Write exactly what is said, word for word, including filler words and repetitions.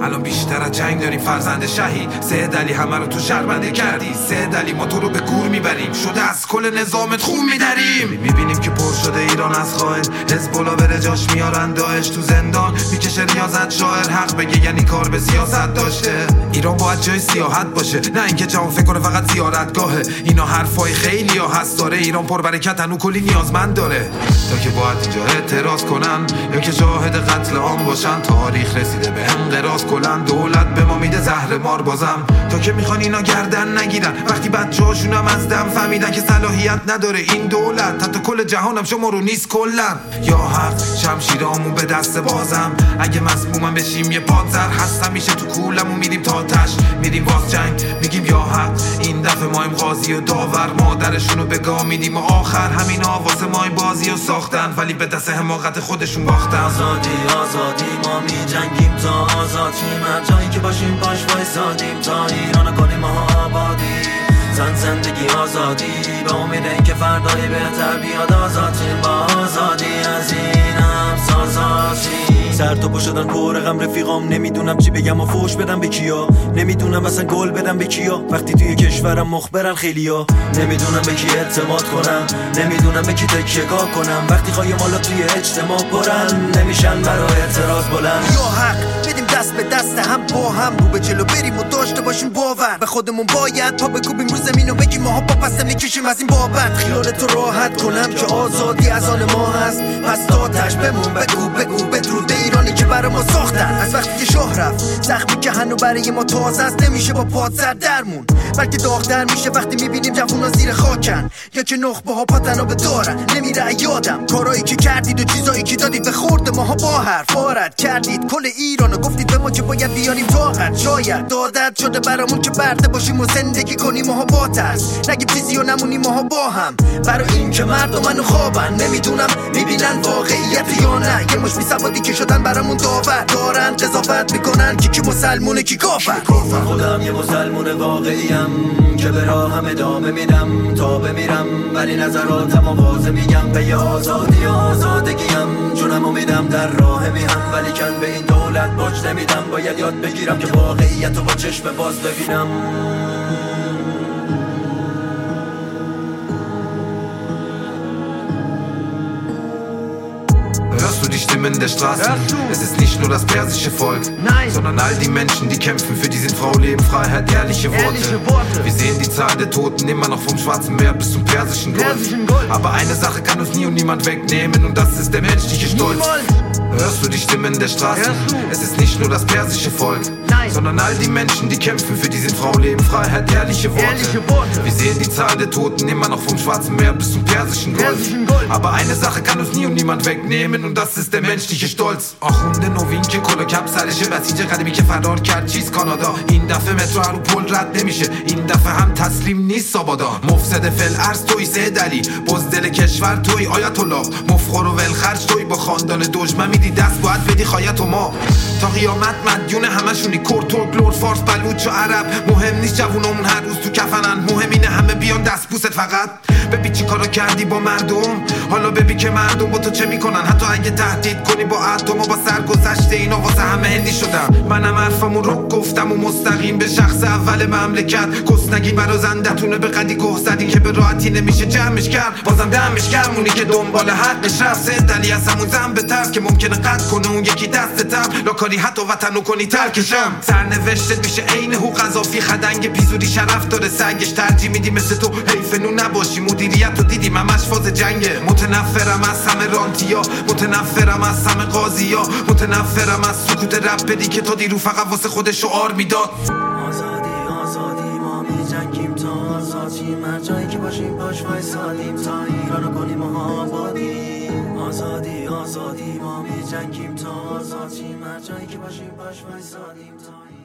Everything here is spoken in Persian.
الان بیشتر از جنگ داریم فرزند شهید. سید علی همه رو تو شرمنده کردی. سید علی ما تو رو به گور میبریم، شده از کل نظامت خون میدریم. میبینیم که پر شده ایران از خائن، حزب الله بره جاش میارن داعش. تو زندان میکشه ریاضت شاعر، حق بگه یعنی کار به سیاست داشته. ایران باید جای سیاحت باشه، نه اینکه جهان فکر کنه فقط زیارتگاهه. اینا حرفای خیلی ها هست داره، ایران پر برکت هنو کلی نیازمند داره. تا که باید اینجا اعتراض کنن یا که شاهد قتل عام باشن. تاریخ رسیده به انقراض کلن، دولت به ما میده زهر مار بازم. تا که میخوان اینا گردن نگیرن وقتی بچه‌هاشونم از دم فهمیدن که صلاحیت نداره این دولت. حتی کل جهانم شما رو نیست کلن. یا حق شمشیرامون به دست بازم، اگه مسمومم بشیم یه پادزر. هستم میشه تو کولمون میریم تا تش، میریم واس جنگ میگیم یا حق. این دفعه مایم قاضی و داور، مادرشونو به گام میدیم و آخر همین واسه مایم بازی و ساختن، ولی به دست حماقت خودشون باختن. آزادی آزادی ما می جنگیم تا آزاد شیم، هر جایی که باشیم باش وایسادیم تا ایران کنیم ما آبادی. زن زندگی آزادی به امید اینکه فردای بهتر بیاد. آزاد شیم با آزادی از این هم سازاشیم. سر تو شدن پر غم رفیقام، نمیدونم چی بگم و فوش بدم به کیا. نمیدونم اصلا گل بدم به کیا وقتی توی کشورم مخبرن خیلیا. نمیدونم به کی اعتماد کنم، نمیدونم به کی تکیه‌گاه کنم وقتی خواهی مالا توی اجتماع پرن نمیشن برای اعتراض بلند. یا حق بدیم دست به دست هم با هم رو به جلو بریم و داشته باشیم باور به خودمون. باید پا بکوبیم رو زمین و بگیم ماها پا پس نمیکشیم از این بابت. خیالتو راحت کنم که آزادی از آن ما هست، پس تاتش بمون بگو بگو بدرود ایرانی که برای ما ساختن. از وقتی که شاه رفت زخمی که هنو برای ما تازه است، نمیشه با پادزر درمون بلکه داغ‌تر میشه وقتی میبینیم جوونا زیر خاکن یا که نخبه ها پتنا به دارن. نمیره یادم کارایی که کردید و چیزایی که دادید به خورد ماها با حرف وارد کردید کل ایرانو. گفتید به ما که باید بیانیم طاقت، شاید دادت شده برامون که برده باشیم و زندگی کنیم ماها با ترس. نگیم چیزی و نمونیم ماها با هم برای این که مردم منو خوابن. نمیدونم میبینن واقعیت یا نه، یه مش بی‌سوادی که شدن برامون داور دارن قضاوت میکنن که کی مسلمونه کی کافر. خودم یه مسلمون واقعیم که به راهم ادامه میدم تا بمیرم، ولی نظراتم آوازه میگم به یه آزادی آزادگیم. جونم امیدم در راه میهم ولی کن به این دولت باج نمیدم. باید یاد بگیرم که واقعیت رو با چشم باز ببینم. Hörst du die Stimmen der Straßen? Es ist nicht nur das persische Volk, Nein. sondern all die Menschen, die kämpfen für diesen Frau, Leben, Freiheit, ehrliche Worte. Ehrliche Worte. Wir sehen die Zahl der Toten immer noch vom Schwarzen Meer bis zum Persischen Golf. Persischen Golf. Aber eine Sache kann uns nie und niemand wegnehmen und das ist der menschliche Stolz. Niemals. Hörst du die Stimmen der Straßen? Es ist nicht nur das persische Volk, Nein. sondern all die Menschen, die kämpfen für diesen Frau, Leben, Freiheit, ehrliche Worte. Ehrliche Worte. Wir sehen die Zahl der Toten immer noch vom Schwarzen Meer bis zum Persischen Golf. Persischen Golf. Aber eine Sache kann uns nie und niemand wegnehmen und das ist der menschliche stolz. آخونده نوین که کلا کپ سرشه، بسیج قدیمی که فرار کرد چیز کانادا. این دفعه مترو رو پل رد نمیشه، این دفعه هم تسلیم نیست آبادان. مفسد فل ارز توی سید علی، بزدل کشور توی آیت الله. مفخور و ولخرج توی با خاندان دشمن میدی دست باید بدی خایت و ما. تا قیامت مدیون همشونی، کرد ترک لور فارس بلوچ و عرب. مهم نیست جوونامون هر روز تو کفنن، مهم اینه همه بیان دست بوست فقط. ببین چی کارا کردی با مردم، حالا ببین که مردم با تو چه میکنن. حتی اگه تهدید کنی با اتم و با سرگذشته اینا واسه همه هندی شدم. منم حرفمو رو گفتم و مستقیم به شخص اول مملکت. کسنگی برا زندتونه به قدی گه زدین که به راحتی نمیشه جمعش کرد. بازم دمش کرد اونی که دنبال حقش رفت. سید علی از همون زن بهتر که ممکنه قطع کنه اون یکی دستتم. لاکاری حتی وطنو کنی ترکشم. سرنوشتت میشه عین حقوق اضافی، خدنگ پیزوری شرف داره سگش. ترجیح میدی مثل تو حیف نو نباشی، مدیریت رو دیدیم همش فاز جنگه. متنفرم از همه رانتیا، متنفرم از همه قاضیا، متنفرم از سکوت رپ بدی که تا دیرو فقط واسه خود شعار میداد. آزادی آزادی ما می جنگیم تا آزاد شیم، هر جایی که باشیم باش وایسادیم تا ایرانو کنیم ما آبادی. آزادی آزادی ما می جنگیم تا آزاد شیم، هر جایی که باشیم باش وایسادیم تا